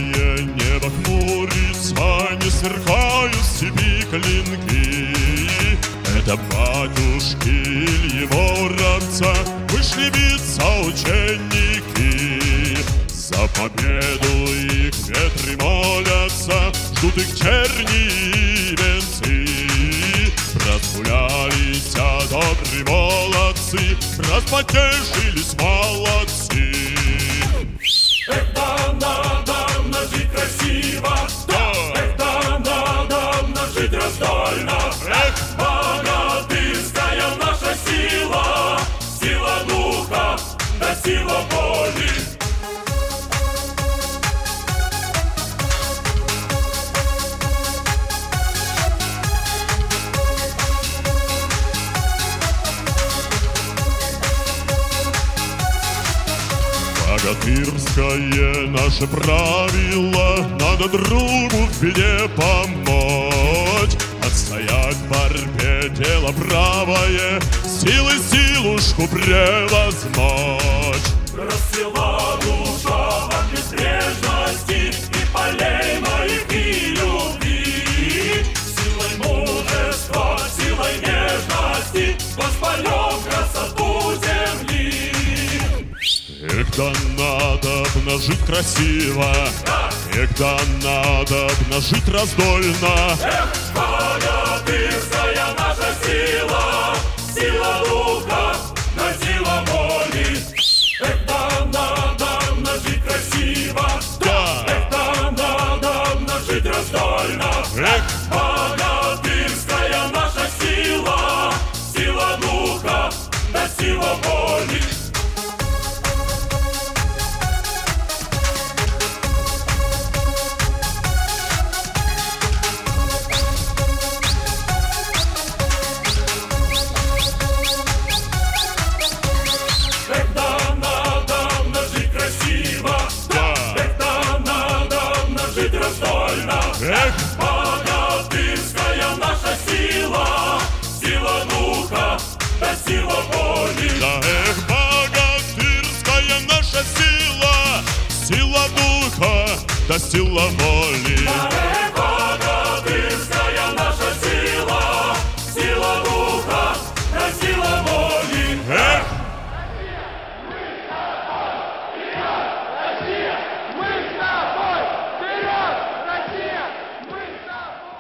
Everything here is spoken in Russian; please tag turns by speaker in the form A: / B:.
A: небо хмурится, не сверкают в степи клинки. Это батюшки Ильи Муромца вышли биться ученики. За победу их ветры молятся, ждут их черни и венцы. Разгулялись добрые молодцы, распотежились молодцы.
B: Это надо жить красиво,
A: Да.
B: это надо жить раздольно. Богатырская наша сила, сила духа, да сила воли.
A: Богатырское наше правило, надо другу в беде помочь. Отстоять в борьбе дело правое, силой силушку превозмочь.
B: Расцвела душа от безбрежности и полей моих и любви. Силой мужества, силой нежности воспалем красоту земли.
A: Эх, да надо жить красиво, эх, да надо жить раздольно.
B: Эх, богатырская наша сила, сила духа, да сила воли. Эх, да надо жить красиво,
A: Да.
B: эх, да надо жить раздольно.
A: Эх,
B: Богатырская наша сила, сила духа, да сила воли.
A: эх,
B: Богатырская наша сила, сила духа, да сила воли.
A: да, эх, богатырская наша сила, сила духа, да сила воли.